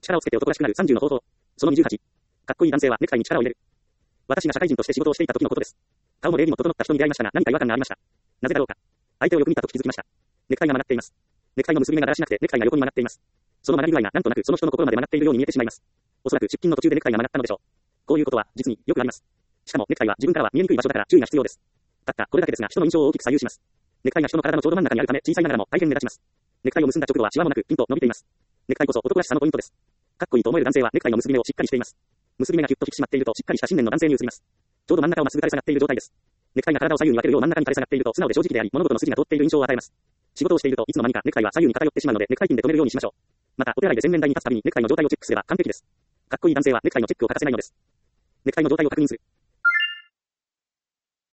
力をつけて男らしくなる30の方法。その28。かっこいい男性はネクタイに力を入れる。私が社会人として仕事をしていた時のことです。顔も礼儀も整った人に出会いましたが、何か違和感がありました。なぜだろうか。相手をよく見たと気づきました。ネクタイが曲がっています。ネクタイの結び目がだらしなくて、ネクタイが横に曲がっています。その曲がり具合がなんとなくその人の心まで曲がっているように見えてしまいます。おそらく出勤の途中でネクタイが曲がったのでしょう。こういうことは実によくあります。しかもネクタイは自分からは見えにくい場所だから注意が必要です。たったこれだけですが人の印象を大きく左右します。ネクタイが人の体のちょうど真ん中にあるため小さいながらも大変目立ちます。ネクタイを結んだ直後はシワもなくピンと伸びています。ネクタイこそ男らしさのポイントです。かっこいいと思える男性はネクタイの結び目をしっかりしています。結び目がギュッと引き締まっているとしっかりした信念の男性に移ります。ちょうど真ん中をまっすぐ垂れ下がっている状態です。ネクタイが体を左右に分けるよう真ん中に垂れ下がっていると素直で正直であり物事の筋が通っている印象を与えます。仕事をしているといつの間にかネクタイは左右に偏ってしまうのでネクタイピンで留めるようにしましょう。またお手洗いで洗面台に立つたびにネクタイの状態をチェックすれば完璧です。かっこいい男性はネクタイのチェックを欠かせないのです。ネクタイの状態を確認する。